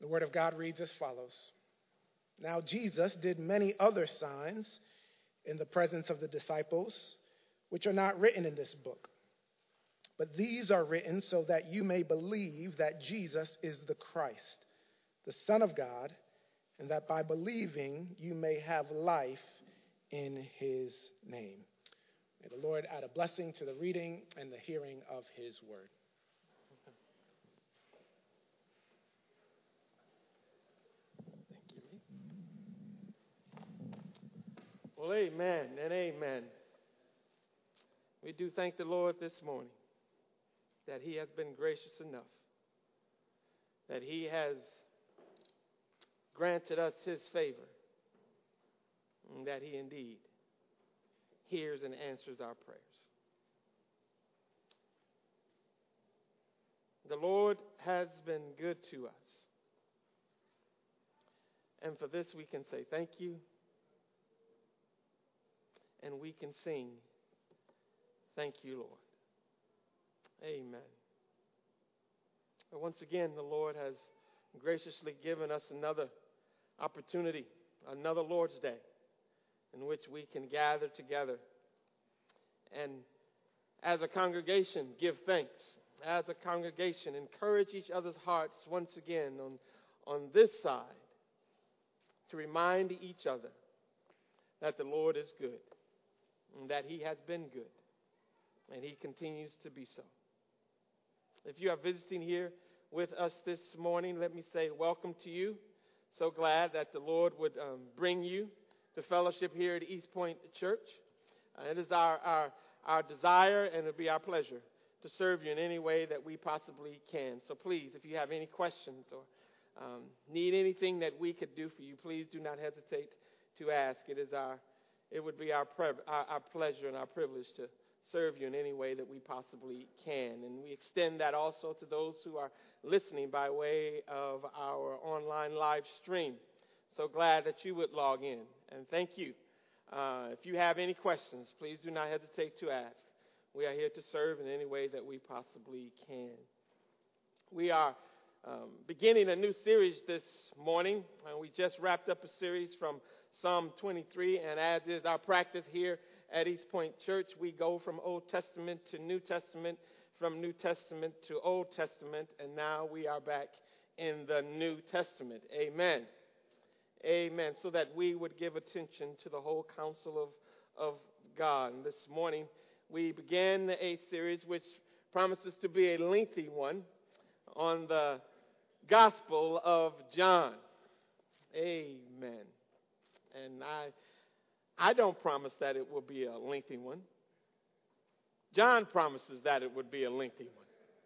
The word of God reads as follows. Now Jesus did many other signs in the presence of the disciples, which are not written in this book. But these are written so that you may believe that Jesus is the Christ, the Son of God, and that by believing you may have life in his name. May the Lord add a blessing to the reading and the hearing of his word. Thank you. Well, amen and amen. We do thank the Lord this morning that he has been gracious enough, that he has granted us his favor, and that he indeed hears and answers our prayers. The Lord has been good to us. And for this we can say thank you, and we can sing, thank you, Lord. Amen. But once again, the Lord has graciously given us another opportunity, another Lord's Day, in which we can gather together and as a congregation give thanks. As a congregation, encourage each other's hearts once again on this side to remind each other that the Lord is good and that he has been good and he continues to be so. If you are visiting here with us this morning, let me say welcome to you. So glad that the Lord would bring you to fellowship here at East Point Church. It is our desire and it'll be our pleasure to serve you in any way that we possibly can. So please, if you have any questions or need anything that we could do for you, please do not hesitate to ask. It would be our pleasure and our privilege to serve you in any way that we possibly can. And we extend that also to those who are listening by way of our online live stream. So glad that you would log in. And thank you. If you have any questions, please do not hesitate to ask. We are here to serve in any way that we possibly can. We are beginning a new series this morning. We just wrapped up a series from Psalm 23, and as is our practice here at East Point Church, we go from Old Testament to New Testament, from New Testament to Old Testament, and now we are back in the New Testament. Amen. Amen. So that we would give attention to the whole counsel of God. And this morning, we began a series which promises to be a lengthy one on the Gospel of John. Amen. And I don't promise that it will be a lengthy one. John promises that it would be a lengthy one.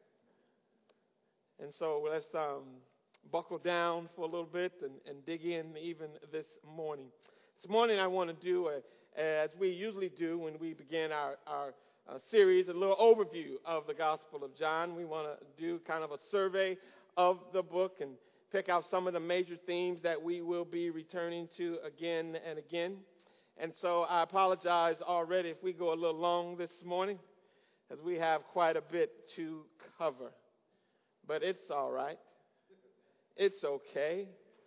And so let's buckle down for a little bit and dig in even this morning. This morning I want to do, as we usually do when we begin our series, a little overview of the Gospel of John. We want to do kind of a survey of the book and pick out some of the major themes that we will be returning to again and again. And so I apologize already if we go a little long this morning, as we have quite a bit to cover. But it's all right. It's okay.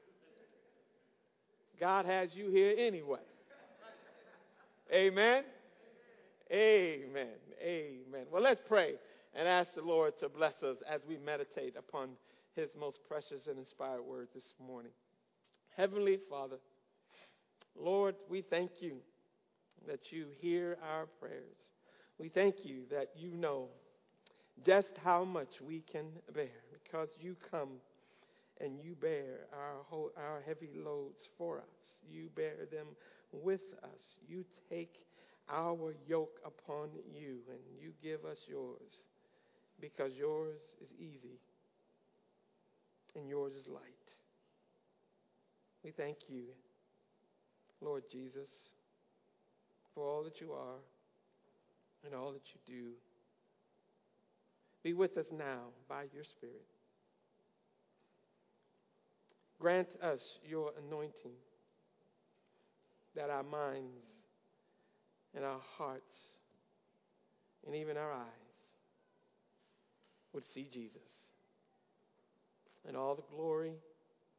God has you here anyway. Amen? Amen. Amen. Well, let's pray and ask the Lord to bless us as we meditate upon his most precious and inspired word this morning. Heavenly Father, Lord, we thank you that you hear our prayers. We thank you that you know just how much we can bear, because you come and you bear our heavy loads for us. You bear them with us. You take our yoke upon you and you give us yours, because yours is easy and yours is light. We thank you, Lord Jesus, for all that you are and all that you do. Be with us now by your Spirit. Grant us your anointing, that our minds and our hearts and even our eyes would see Jesus. And all the glory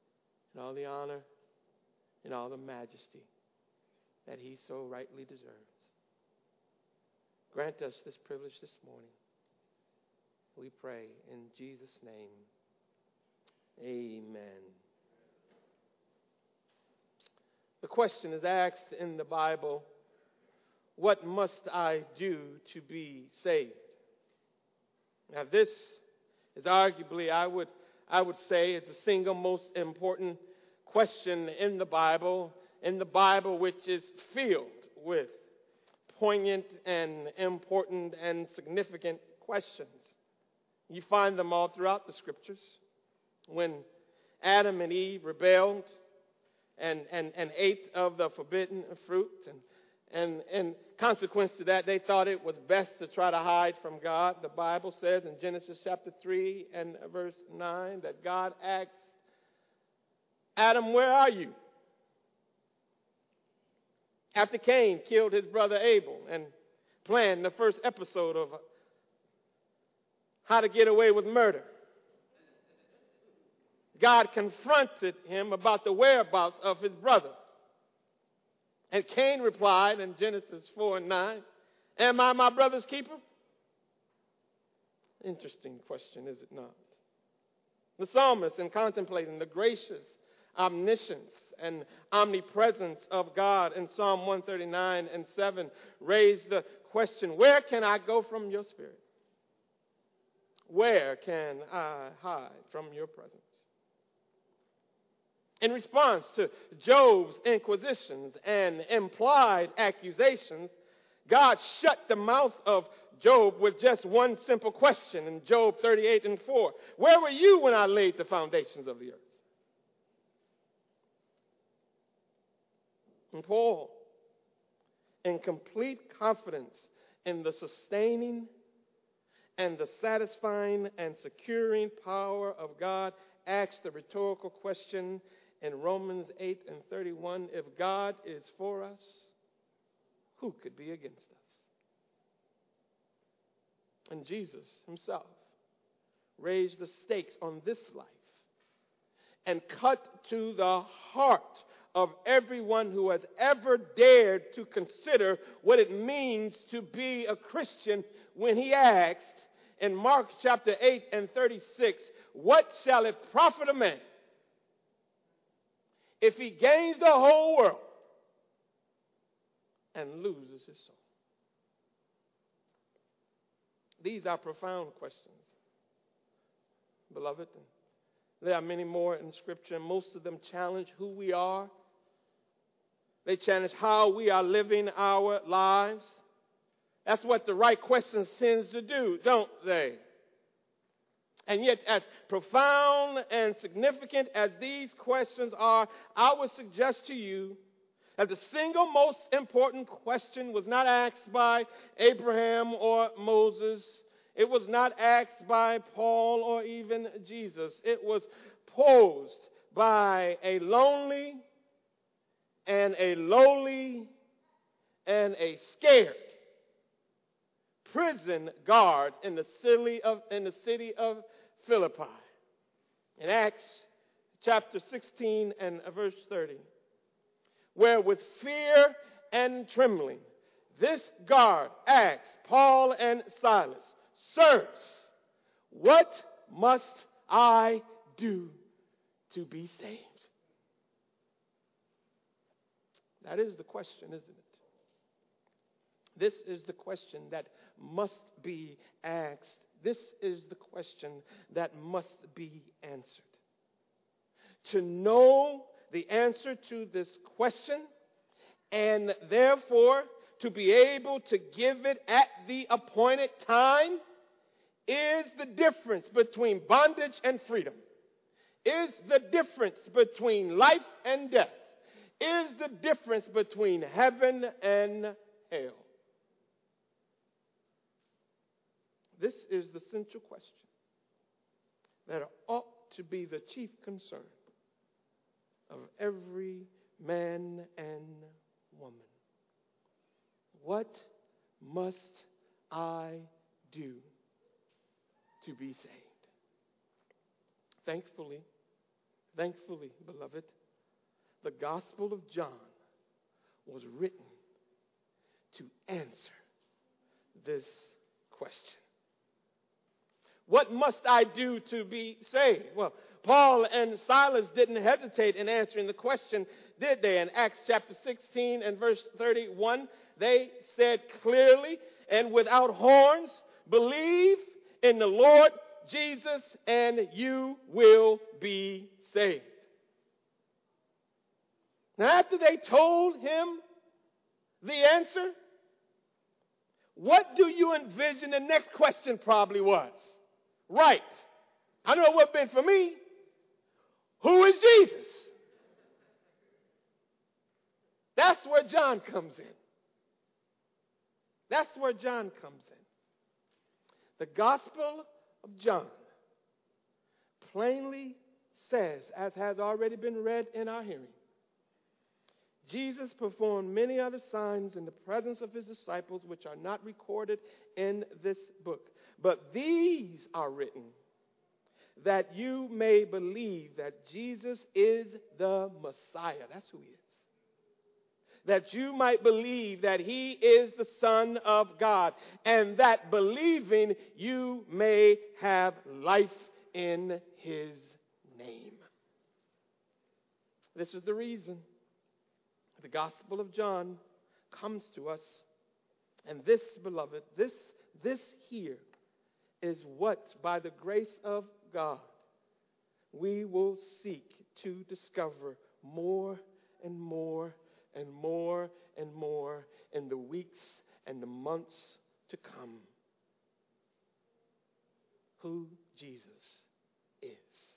and all the honor and all the majesty that he so rightly deserves. Grant us this privilege this morning. We pray in Jesus' name. Amen. The question is asked in the Bible, what must I do to be saved? Now this is arguably, I would say, it's the single most important question in the Bible which is filled with poignant and important and significant questions. You find them all throughout the scriptures. When Adam and Eve rebelled and ate of the forbidden fruit, and consequence to that, they thought it was best to try to hide from God. The Bible says in Genesis chapter 3 and verse 9 that God asked Adam, where are you? After Cain killed his brother Abel and planned the first episode of How to Get Away with Murder, God confronted him about the whereabouts of his brother. And Cain replied in Genesis 4 and 9, am I my brother's keeper? Interesting question, is it not? The psalmist, in contemplating the gracious omniscience and omnipresence of God in Psalm 139 and 7, raised the question, where can I go from your spirit? Where can I hide from your presence? In response to Job's inquisitions and implied accusations, God shut the mouth of Job with just one simple question in Job 38 and 4. Where were you when I laid the foundations of the earth? And Paul, in complete confidence in the sustaining and the satisfying and securing power of God, asked the rhetorical question in Romans 8 and 31, if God is for us, who could be against us? And Jesus himself raised the stakes on this life and cut to the heart of everyone who has ever dared to consider what it means to be a Christian when he asked in Mark chapter 8 and 36, what shall it profit a man if he gains the whole world and loses his soul? These are profound questions, beloved. There are many more in Scripture, and most of them challenge who we are. They challenge how we are living our lives. That's what the right questions tends to do, don't they? And yet, as profound and significant as these questions are, I would suggest to you that the single most important question was not asked by Abraham or Moses. It was not asked by Paul or even Jesus. It was posed by a lonely and a lowly and a scared prison guard in the city of Philippi. In Acts chapter 16 and verse 30, where with fear and trembling, this guard asked Paul and Silas, sirs, what must I do to be saved? That is the question, isn't it? This is the question that must be asked. This is the question that must be answered. To know the answer to this question, and therefore to be able to give it at the appointed time, is the difference between bondage and freedom, is the difference between life and death, is the difference between heaven and hell. This is the central question that ought to be the chief concern of every man and woman. What must I do to be saved? Thankfully, Thankfully, beloved, the Gospel of John was written to answer this question. What must I do to be saved? Well, Paul and Silas didn't hesitate in answering the question, did they? In Acts chapter 16 and verse 31, they said clearly and without horns, believe in the Lord Jesus and you will be saved. Now, after they told him the answer, what do you envision the next question probably was? Right. I know what been for me. Who is Jesus? That's where John comes in. That's where John comes in. The Gospel of John plainly says, as has already been read in our hearing, Jesus performed many other signs in the presence of his disciples, which are not recorded in this book. But these are written that you may believe that Jesus is the Messiah. That's who he is. That you might believe that he is the Son of God, and that believing you may have life in his name. This is the reason the Gospel of John comes to us. And this, beloved, this here is what, by the grace of God, we will seek to discover more and more and more and more in the weeks and the months to come. Who Jesus is.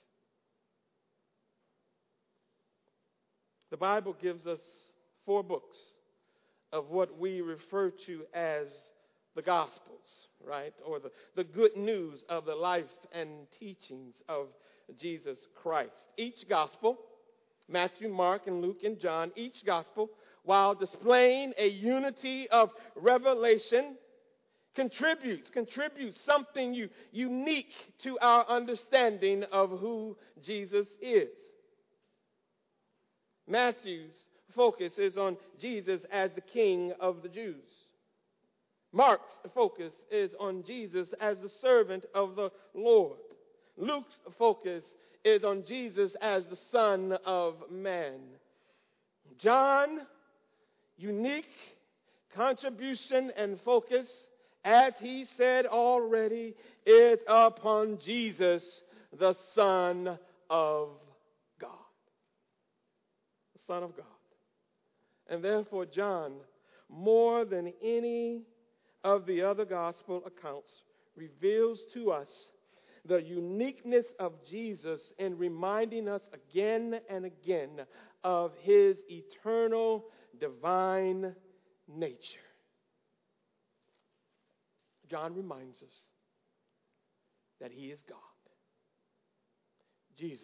The Bible gives us 4 books of what we refer to as the Gospels, right? Or the good news of the life and teachings of Jesus Christ. Each Gospel, Matthew, Mark, and Luke, and John, each Gospel, while displaying a unity of revelation, contributes something unique to our understanding of who Jesus is. Matthew's focus is on Jesus as the King of the Jews. Mark's focus is on Jesus as the servant of the Lord. Luke's focus is on Jesus as the Son of Man. John's unique contribution and focus, as he said already, is upon Jesus, the Son of God. The Son of God. And therefore, John, more than any of the other gospel accounts, reveals to us the uniqueness of Jesus in reminding us again and again of his eternal divine nature. John reminds us that he is God. Jesus,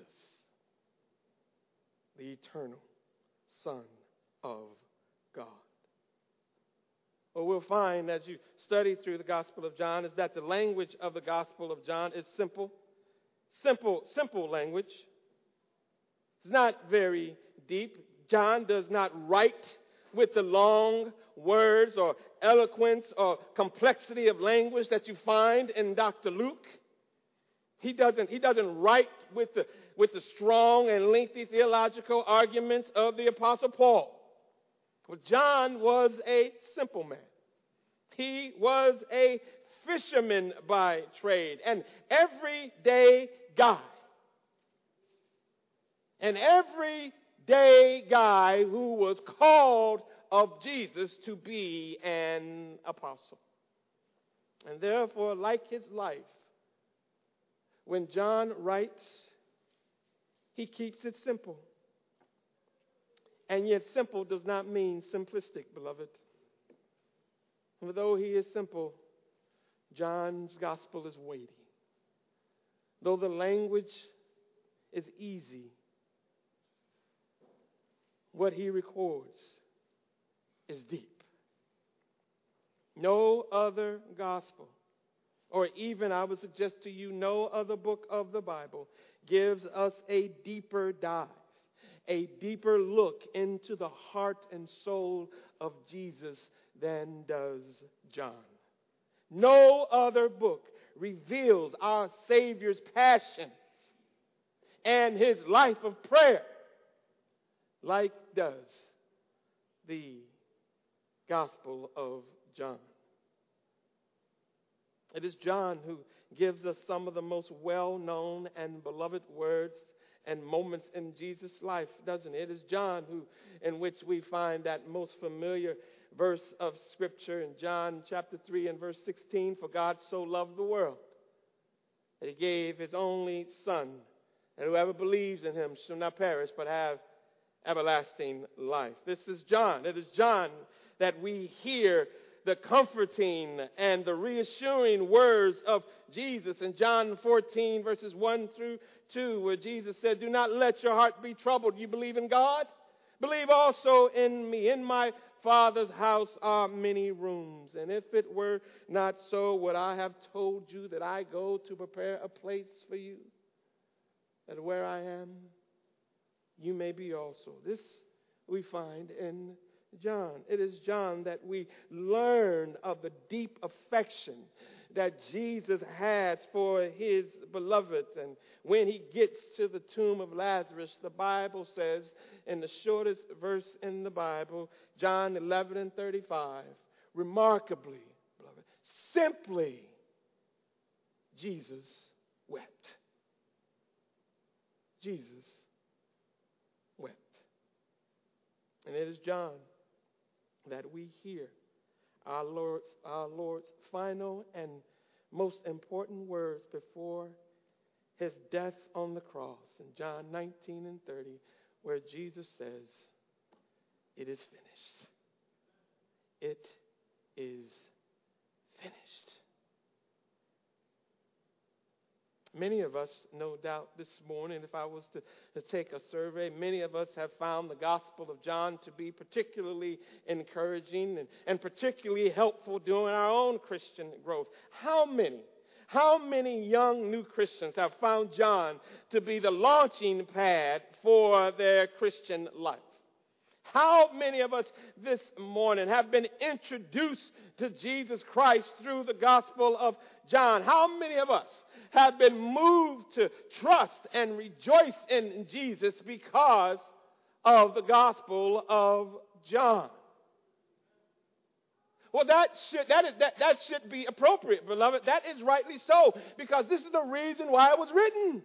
the eternal Son of God. What we'll find as you study through the Gospel of John is that the language of the Gospel of John is simple language. It's not very deep. John does not write with the long words or eloquence or complexity of language that you find in Dr. Luke. He doesn't write with the strong and lengthy theological arguments of the Apostle Paul. Well, John was a simple man. He was a fisherman by trade, an everyday guy. An everyday guy who was called of Jesus to be an apostle. And therefore, like his life, when John writes, he keeps it simple. And yet simple does not mean simplistic, beloved. Though he is simple, John's gospel is weighty. Though the language is easy, what he records is deep. No other gospel or even I would suggest to you no other book of the Bible, gives us a deeper dive, a deeper look into the heart and soul of Jesus than does John. No other book reveals our Savior's passion and his life of prayer like does the Gospel of John. It is John who gives us some of the most well-known and beloved words and moments in Jesus' life, doesn't it? It is John in which we find that most familiar verse of Scripture in John chapter 3 and verse 16, for God so loved the world that he gave his only Son, and whoever believes in him shall not perish but have everlasting life. This is John. It is John that we hear the comforting and the reassuring words of Jesus in John 14 verses 1 through 2, where Jesus said, do not let your heart be troubled. You believe in God? Believe also in me. In my Father's house are many rooms, and if it were not so, would I have told you that I go to prepare a place for you, that where I am, you may be also. This we find in John. It is John that we learn of the deep affection that Jesus has for his beloved. And when he gets to the tomb of Lazarus, the Bible says, in the shortest verse in the Bible, John 11 and 35, remarkably, beloved, simply, Jesus wept. Jesus wept. And it is John that we hear our Lord's final and most important words before his death on the cross in John 19 and 30, where Jesus says, it is finished. It is finished. Many of us, no doubt, this morning, if I was to take a survey, many of us have found the Gospel of John to be particularly encouraging and particularly helpful during our own Christian growth. How many young new Christians have found John to be the launching pad for their Christian life? How many of us this morning have been introduced to Jesus Christ through the Gospel of John? How many of us have been moved to trust and rejoice in Jesus because of the Gospel of John? Well, that should be appropriate, beloved. That is rightly so, because this is the reason why it was written.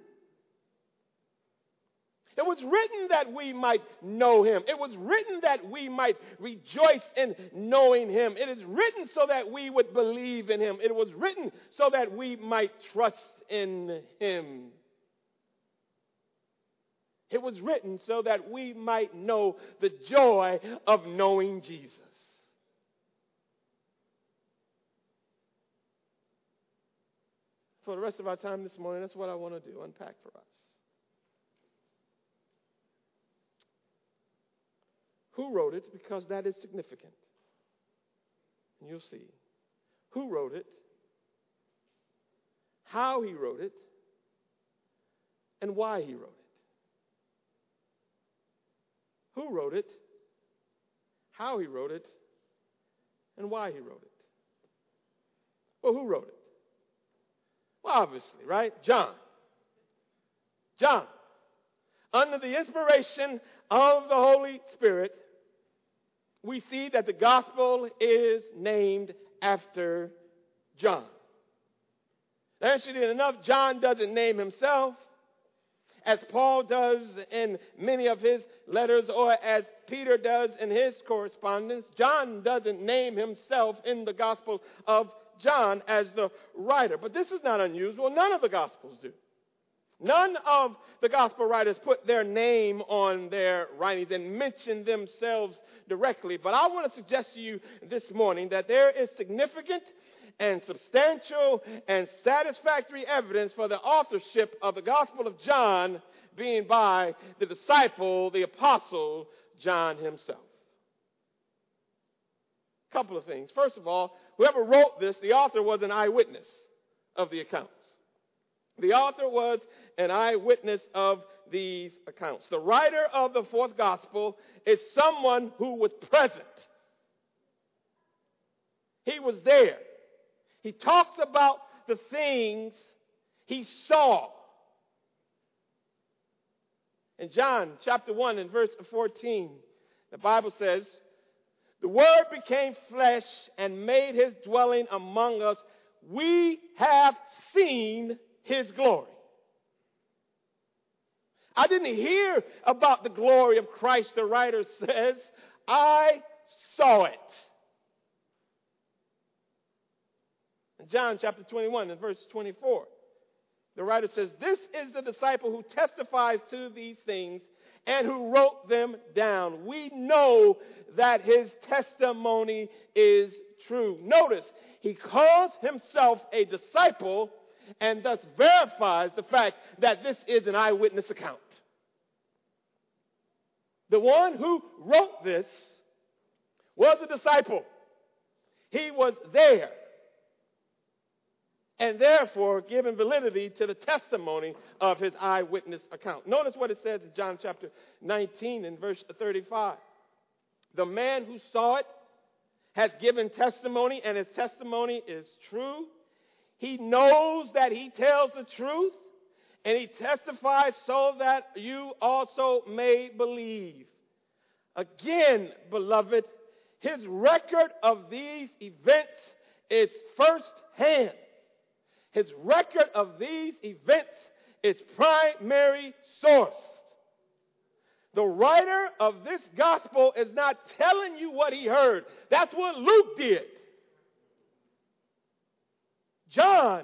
It was written that we might know him. It was written that we might rejoice in knowing him. It is written so that we would believe in him. It was written so that we might trust in him. It was written so that we might know the joy of knowing Jesus. For the rest of our time this morning, that's what I want to do, unpack for us. Who wrote it? Because that is significant. And you'll see. Who wrote it? How he wrote it? And why he wrote it. Who wrote it? How he wrote it? And why he wrote it. Well, who wrote it? Well, obviously, right? John. John. Under the inspiration of the Holy Spirit, we see that the gospel is named after John. Now, interestingly enough, John doesn't name himself, as Paul does in many of his letters, or as Peter does in his correspondence. John doesn't name himself in the Gospel of John as the writer. But this is not unusual. None of the Gospels do. None of the gospel writers put their name on their writings and mention themselves directly. But I want to suggest to you this morning that there is significant and substantial and satisfactory evidence for the authorship of the Gospel of John being by the disciple, the apostle, John himself. A couple of things. First of all, whoever wrote this, the author was an eyewitness. of the accounts. The author was an eyewitness of these accounts. The writer of the fourth gospel is someone who was present. He was there. He talks about the things he saw. In John chapter 1 and verse 14, the Bible says, "The Word became flesh and made his dwelling among us. We have seen his glory." I didn't hear about the glory of Christ, the writer says. I saw it. In John chapter 21 and verse 24, the writer says, "This is the disciple who testifies to these things and who wrote them down. We know that his testimony is true." Notice, he calls himself a disciple and thus verifies the fact that this is an eyewitness account. The one who wrote this was a disciple. He was there, and therefore giving validity to the testimony of his eyewitness account. Notice what it says in John chapter 19 and verse 35. "The man who saw it has given testimony, and his testimony is true. He knows that he tells the truth, and he testifies so that you also may believe." Again, beloved, his record of these events is firsthand. His record of these events is primary source. The writer of this gospel is not telling you what he heard. That's what Luke did. John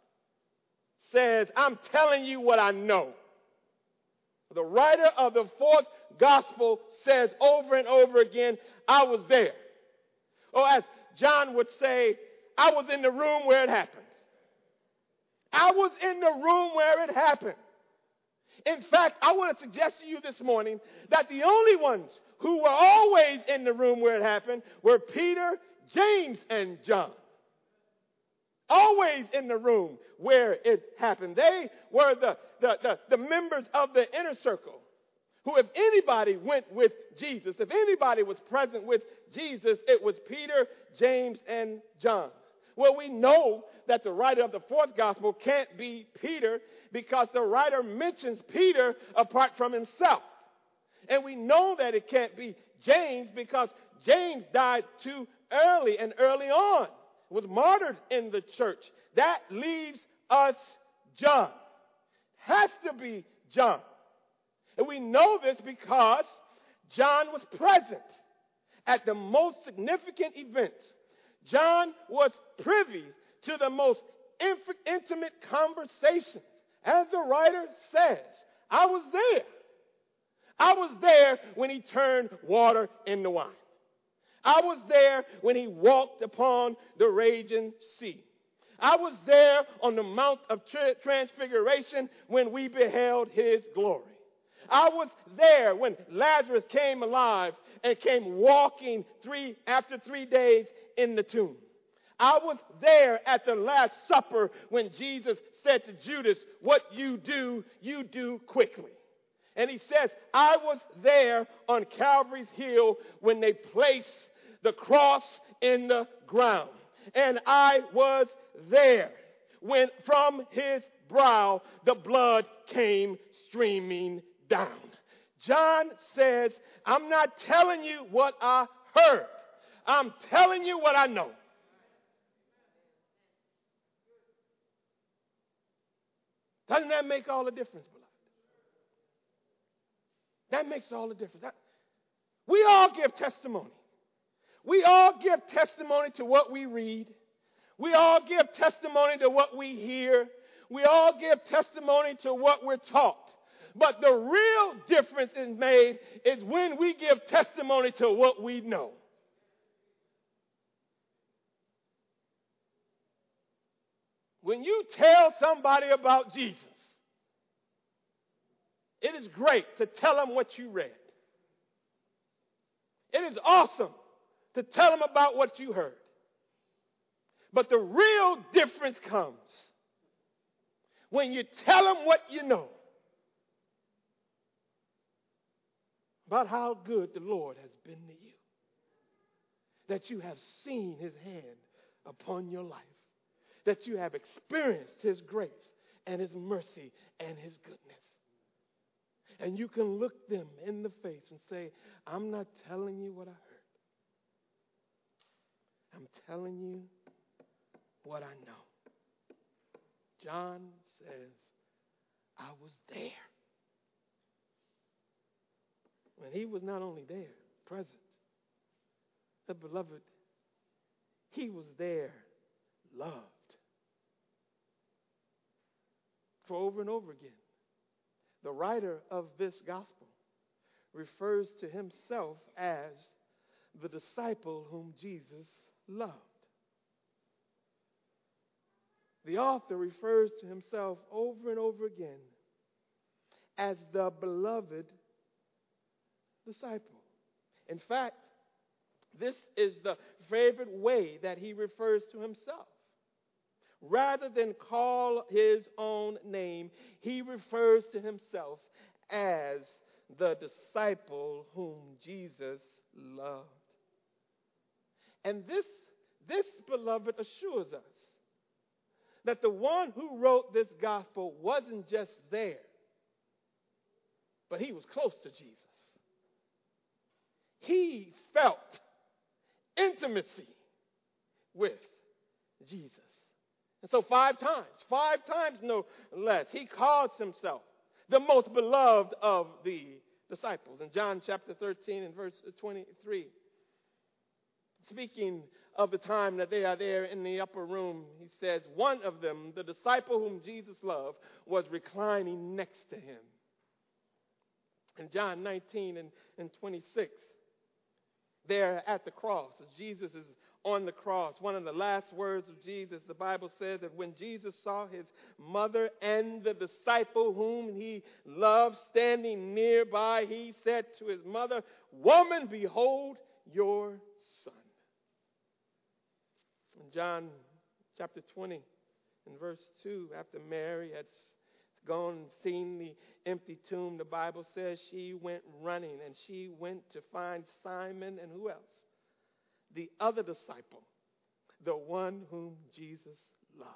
says, "I'm telling you what I know." The writer of the fourth gospel says over and over again, "I was there." Or as John would say, "I was in the room where it happened." I was in the room where it happened. In fact, I want to suggest to you this morning that the only ones who were always in the room where it happened were Peter, James, and John. Always in the room where it happened. They were the members of the inner circle who, if anybody went with Jesus, if anybody was present with Jesus, it was Peter, James, and John. Well, we know that the writer of the fourth gospel can't be Peter because the writer mentions Peter apart from himself. And we know that it can't be James because James died too early and early on, was martyred in the church. That leaves us John. Has to be John. And we know this because John was present at the most significant events. John was privy to the most intimate conversations. As the writer says, I was there. I was there when he turned water into wine. I was there when he walked upon the raging sea. I was there on the Mount of Transfiguration when we beheld his glory. I was there when Lazarus came alive and came walking after 3 days in the tomb. I was there at the Last Supper when Jesus said to Judas, "What you do quickly." And he says, I was there on Calvary's Hill when they placed the cross in the ground. And I was there when from his brow the blood came streaming down. John says, I'm not telling you what I heard. I'm telling you what I know. Doesn't that make all the difference, beloved? That makes all the difference. We all give testimony. We all give testimony to what we read. We all give testimony to what we hear. We all give testimony to what we're taught. But the real difference is made is when we give testimony to what we know. When you tell somebody about Jesus, it is great to tell them what you read. It is awesome to tell them about what you heard. But the real difference comes when you tell them what you know about how good the Lord has been to you, that you have seen his hand upon your life, that you have experienced his grace and his mercy and his goodness. And you can look them in the face and say, I'm not telling you what I heard. I'm telling you what I know. John says, I was there. When he was not only there, present, but beloved, he was there, loved. For over and over again, the writer of this gospel refers to himself as the disciple whom Jesus loved. The author refers to himself over and over again as the beloved disciple. In fact, this is the favorite way that he refers to himself. Rather than call his own name, he refers to himself as the disciple whom Jesus loved. And this, beloved, assures us that the one who wrote this gospel wasn't just there, but he was close to Jesus. He felt intimacy with Jesus. And so 5 times no less, he calls himself the most beloved of the disciples. In John chapter 13 and verse 23, speaking of the time that they are there in the upper room, he says, one of them, the disciple whom Jesus loved, was reclining next to him. In John 19 and 26, there at the cross, as Jesus is on the cross, one of the last words of Jesus, the Bible says that when Jesus saw his mother and the disciple whom he loved standing nearby, he said to his mother, "Woman, behold your son." In John chapter 20 and verse 2, after Mary had gone and seen the empty tomb, the Bible says she went running and she went to find Simon and who else? The other disciple, the one whom Jesus loved.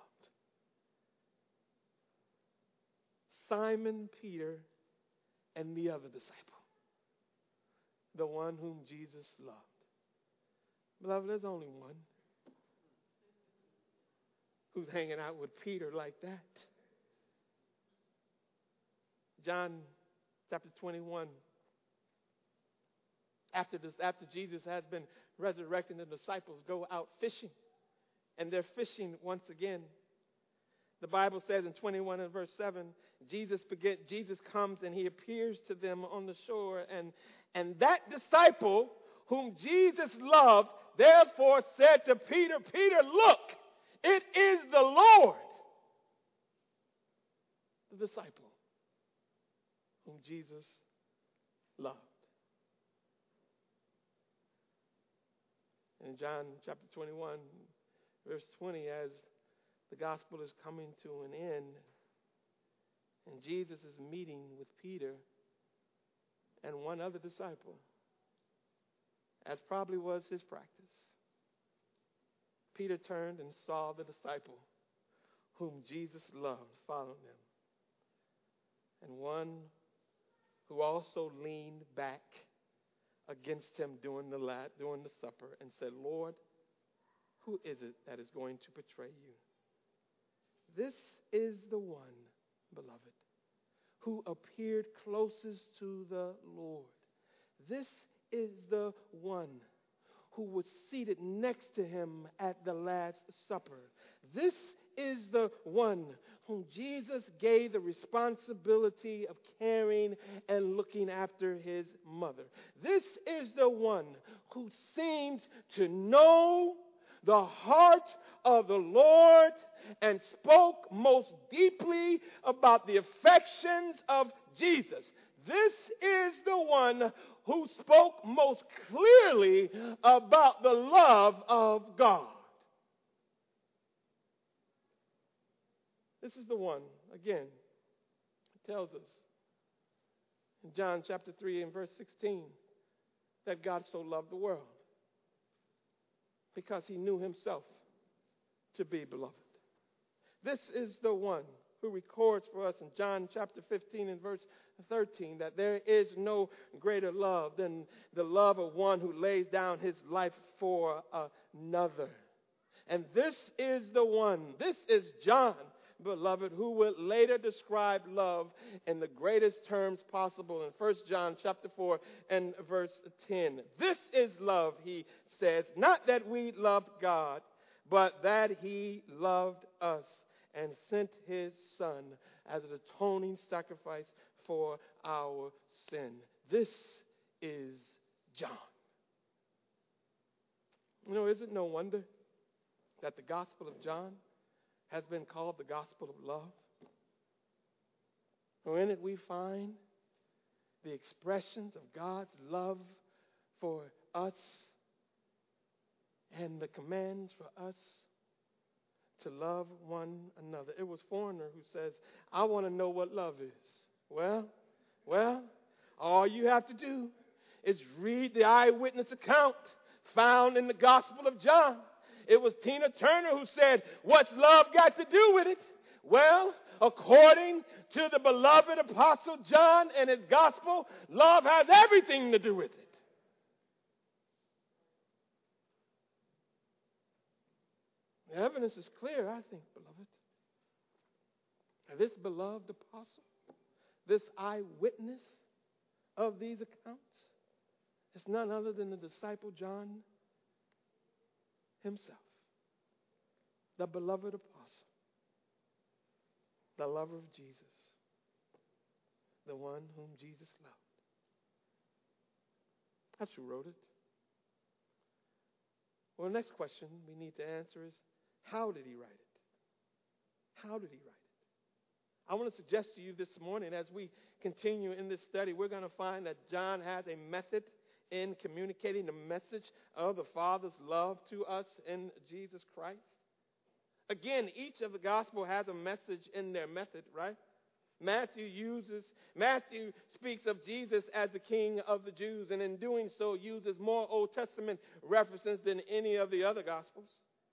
Simon Peter and the other disciple, the one whom Jesus loved. Beloved, there's only one who's hanging out with Peter like that. John chapter 21. After Jesus has been resurrected, the disciples go out fishing. And they're fishing once again. The Bible says in 21 and verse 7, Jesus comes and he appears to them on the shore. And that disciple whom Jesus loved, therefore said to Peter, "Peter, look, it is the Lord." The disciple whom Jesus loved. In John chapter 21, verse 20, as the gospel is coming to an end, and Jesus is meeting with Peter and one other disciple, as probably was his practice, Peter turned and saw the disciple whom Jesus loved following them, and one who also leaned back against him during the supper and said, "Lord, who is it that is going to betray you?" This is the one, beloved, who appeared closest to the Lord. This is the one who was seated next to him at the Last Supper. This is the one whom Jesus gave the responsibility of caring and looking after his mother. This is the one who seemed to know the heart of the Lord and spoke most deeply about the affections of Jesus. This is the one who spoke most clearly about the love of God. This is the one, again, it tells us in John chapter 3 and verse 16 that God so loved the world because he knew himself to be beloved. This is the one who records for us in John chapter 15 and verse 13 that there is no greater love than the love of one who lays down his life for another. And this is the one, this is John, beloved, who will later describe love in the greatest terms possible in 1 John chapter 4 and verse 10. This is love, he says, not that we loved God, but that he loved us and sent his Son as an atoning sacrifice for our sin. This is John. You know, is it no wonder that the Gospel of John has been called the Gospel of Love? For in it we find the expressions of God's love for us and the commands for us to love one another. It was Foreigner who says, I want to know what love is. Well, all you have to do is read the eyewitness account found in the Gospel of John. It was Tina Turner who said, what's love got to do with it? Well, according to the beloved Apostle John and his Gospel, love has everything to do with it. The evidence is clear, I think, beloved. This beloved apostle, this eyewitness of these accounts, is none other than the disciple John himself, the beloved apostle, the lover of Jesus, the one whom Jesus loved. That's who wrote it. Well, the next question we need to answer is, how did he write it? How did he write it? I want to suggest to you this morning as we continue in this study, we're going to find that John has a method in communicating the message of the Father's love to us in Jesus Christ. Again, each of the gospel has a message in their method, right? Matthew speaks of Jesus as the King of the Jews, and in doing so uses more Old Testament references than any of the other gospels.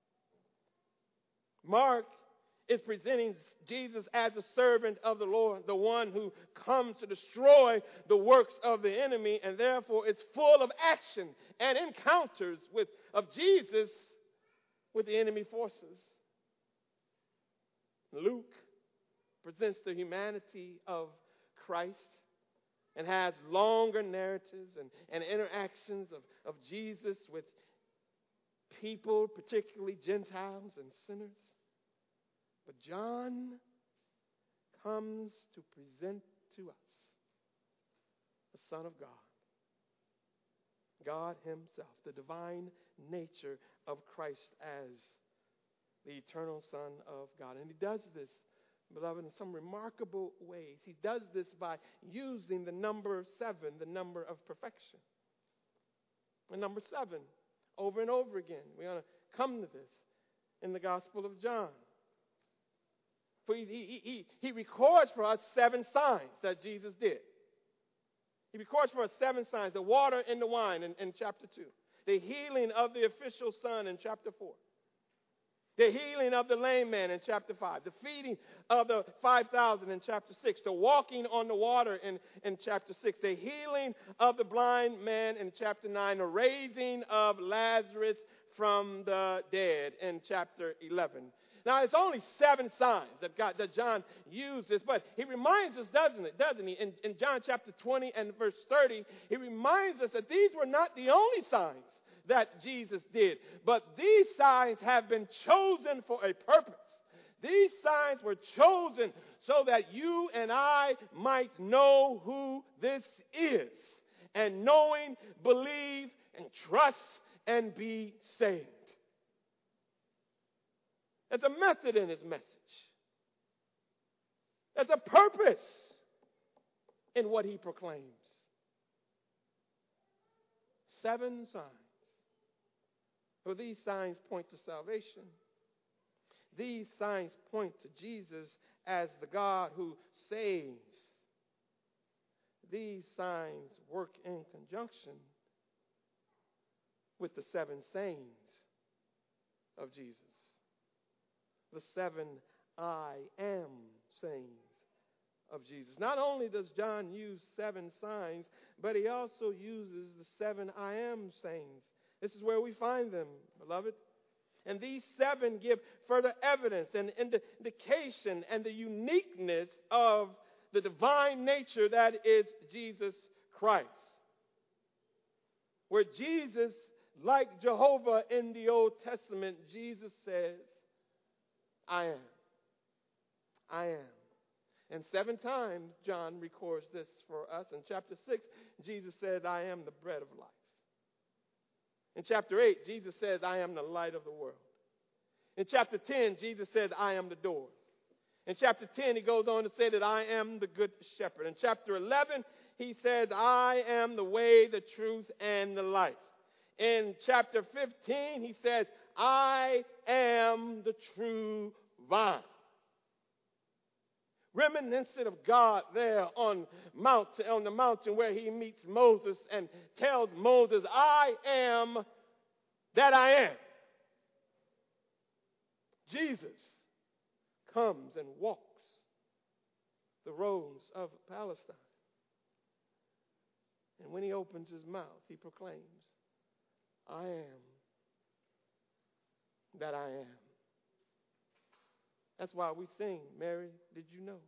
Mark is presenting Jesus as a servant of the Lord, the one who comes to destroy the works of the enemy, and therefore it's full of action and encounters of Jesus with the enemy forces. Luke presents the humanity of Christ and has longer narratives and interactions of Jesus with people, particularly Gentiles and sinners. But John comes to present to us the Son of God, God himself, the divine nature of Christ as the eternal Son of God. And he does this, beloved, in some remarkable ways. He does this by using the number 7, the number of perfection. The number 7, over and over again. We're going to come to this in the Gospel of John. For he records for us 7 signs that Jesus did. He records for us 7 signs. The water and the wine in chapter 2. The healing of the official son in chapter 4. The healing of the lame man in chapter 5. The feeding of the 5,000 in chapter 6. The walking on the water in chapter 6. The healing of the blind man in chapter 9. The raising of Lazarus from the dead in chapter 11. Now, it's only 7 signs that John uses, but he reminds us, doesn't he? In John chapter 20 and verse 30, he reminds us that these were not the only signs that Jesus did, but these signs have been chosen for a purpose. These signs were chosen so that you and I might know who this is, and knowing, believe, and trust, and be saved. There's a method in his message. There's a purpose in what he proclaims. 7 signs. For these signs point to salvation. These signs point to Jesus as the God who saves. These signs work in conjunction with the 7 sayings of Jesus. The 7 I am sayings of Jesus. Not only does John use 7 signs, but he also uses the 7 I am sayings. This is where we find them, beloved. And these 7 give further evidence and indication and the uniqueness of the divine nature that is Jesus Christ. Where Jesus, like Jehovah in the Old Testament, Jesus says, I am. I am. And 7 times John records this for us. In chapter 6, Jesus says, I am the bread of life. In chapter 8, Jesus says, I am the light of the world. In chapter 10, Jesus says, I am the door. In chapter 10, he goes on to say that I am the good shepherd. In chapter 11, he says, I am the way, the truth, and the life. In chapter 15, he says, I am the true vine. Reminiscent of God there on the mountain where he meets Moses and tells Moses, I am that I am. Jesus comes and walks the roads of Palestine. And when he opens his mouth, he proclaims, I am that I am. That's why we sing, Mary, did you know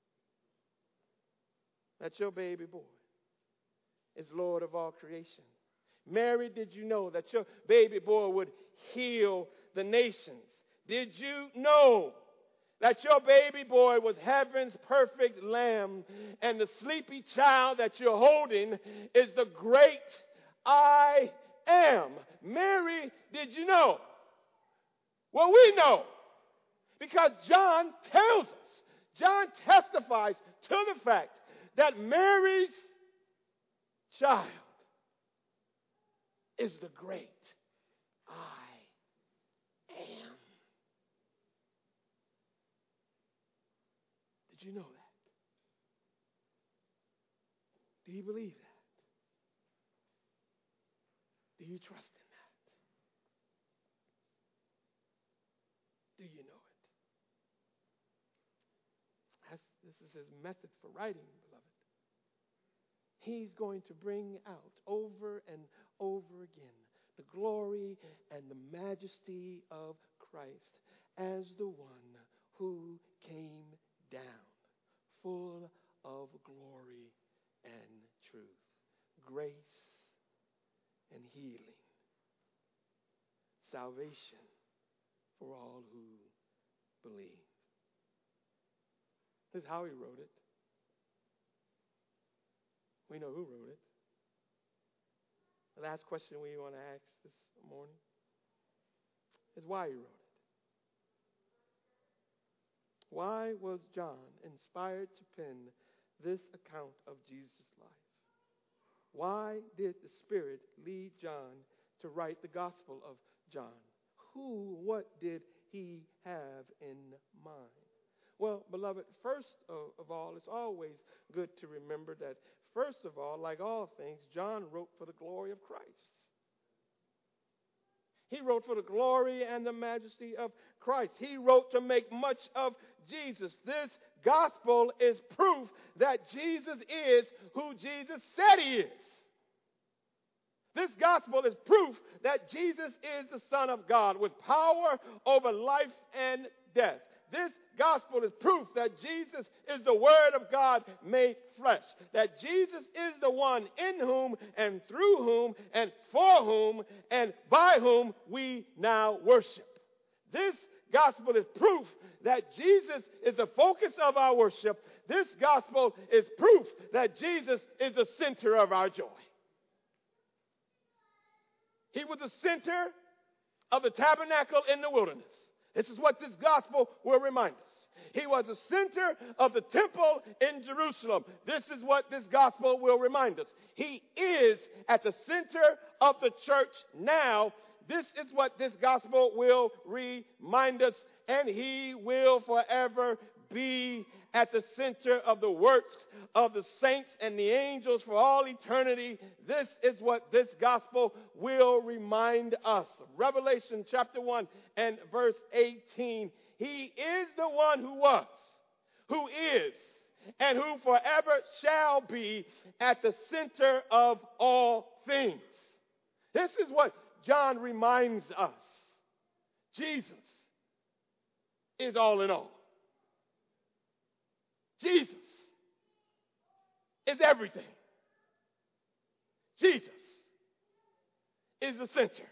that your baby boy is Lord of all creation? Mary, did you know that your baby boy would heal the nations? Did you know that your baby boy was heaven's perfect lamb, and the sleepy child that you're holding is the great I am? Mary, did you know? Well, we know. Because John tells us, John testifies to the fact that Mary's child is the great I am. Did you know that? Do you believe that? Do you trust in that? Do you know it? This is his method for writing, beloved. He's going to bring out over and over again the glory and the majesty of Christ as the one who came down, full of glory and truth, grace and healing, salvation for all who believe. This is how he wrote it. We know who wrote it. The last question we want to ask this morning is why he wrote it. Why was John inspired to pen this account of Jesus' life? Why did the Spirit lead John to write the Gospel of John? What did he have in mind? Well, beloved, first of all, it's always good to remember that, first of all, like all things, John wrote for the glory of Christ. He wrote for the glory and the majesty of Christ. He wrote to make much of Jesus. This gospel is proof that Jesus is who Jesus said he is. This gospel is proof that Jesus is the Son of God with power over life and death. This gospel is proof that Jesus is the Word of God made flesh. That Jesus is the one in whom and through whom and for whom and by whom we now worship. This gospel is proof that Jesus is the focus of our worship. This gospel is proof that Jesus is the center of our joy. He was the center of the tabernacle in the wilderness. This is what this gospel will remind us. He was the center of the temple in Jerusalem. This is what this gospel will remind us. He is at the center of the church now. This is what this gospel will remind us. and he will forever be at the center of the works of the saints and the angels for all eternity. This is what this gospel will remind us. Revelation chapter 1 and verse 18. He is the one who was, who is, and who forever shall be at the center of all things. This is what John reminds us. Jesus is all in all. Jesus is everything. Jesus is the center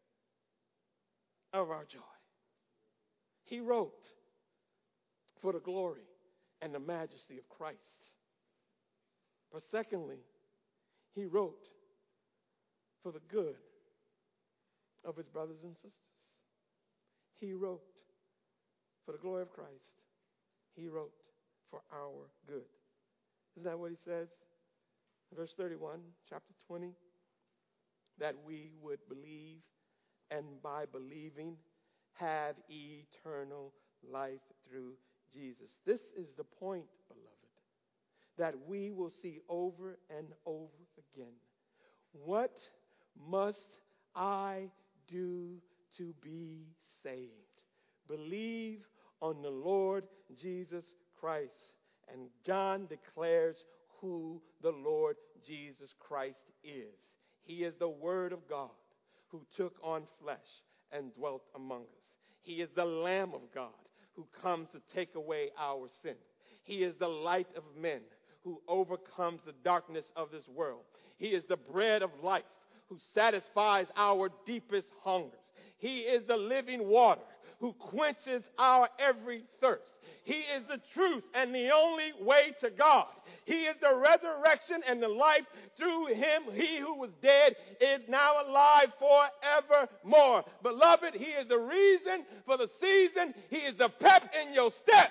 of our joy. He wrote for the glory and the majesty of Christ. But secondly, he wrote for the good of his brothers and sisters. He wrote for the glory of Christ. He wrote for our good. Isn't that what he says? Verse 31, chapter 20, that we would believe, and by believing have eternal life through Jesus. This is the point, beloved, that we will see over and over again. What must I do to be saved? Believe on the Lord Jesus Christ. And John declares who the Lord Jesus Christ is. He is the Word of God who took on flesh and dwelt among us. He is the Lamb of God who comes to take away our sin. He is the light of men who overcomes the darkness of this world. He is the bread of life who satisfies our deepest hungers. He is the living water who quenches our every thirst. He is the truth and the only way to God. He is the resurrection and the life. Through him, he who was dead is now alive forevermore. Beloved, he is the reason for the season. He is the pep in your step.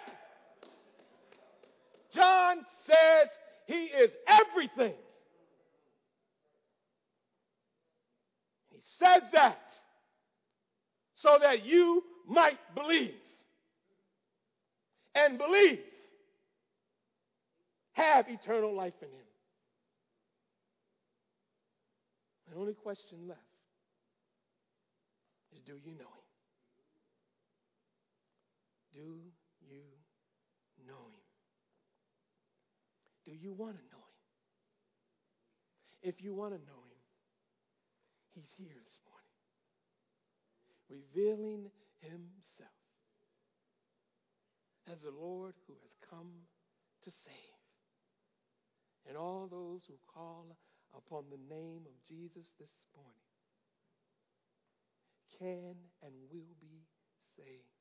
John says he is everything. He says that so that you might believe. And believe. Have eternal life in him. The only question left is, do you know him? Do you know him? Do you want to know him? If you want to know him, he's here this morning, revealing himself as the Lord who has come to save. And all those who call upon the name of Jesus this morning can and will be saved.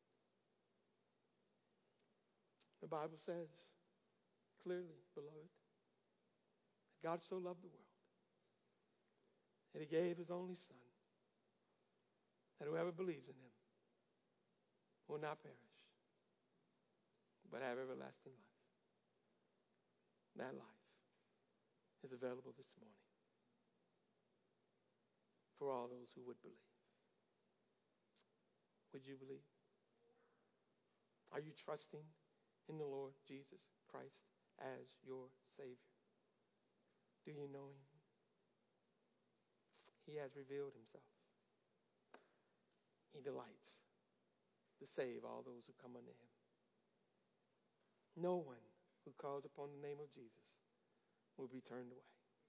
The Bible says clearly, beloved, that God so loved the world that he gave his only Son, that whoever believes in him will not perish, but have everlasting life. That life is available this morning for all those who would believe. Would you believe? Are you trusting in the Lord Jesus Christ as your Savior? Do you know him? He has revealed himself. He delights to save all those who come unto him. No one who calls upon the name of Jesus will be turned away.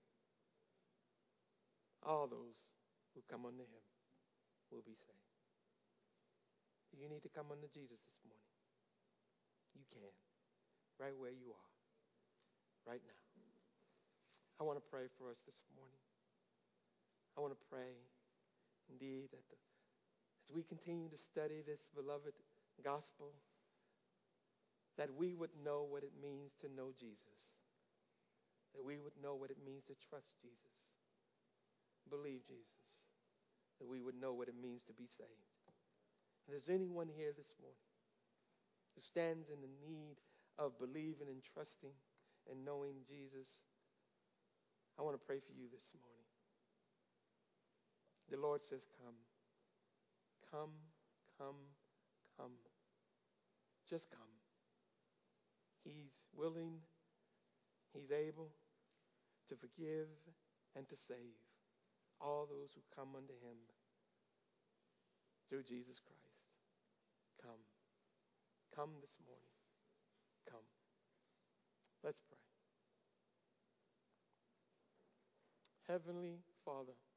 All those who come unto him will be saved. Do you need to come unto Jesus this morning? You can, right where you are, right now. I want to pray for us this morning. I want to pray, indeed, that as we continue to study this beloved gospel, that we would know what it means to know Jesus, that we would know what it means to trust Jesus, believe Jesus, that we would know what it means to be saved. If there's anyone here this morning who stands in the need of believing and trusting and knowing Jesus, I want to pray for you this morning. The Lord says, come, come, come, Come. Just come. He's willing, he's able to forgive and to save all those who come unto him through Jesus Christ. Come. Come this morning. Come. Let's pray. Heavenly Father,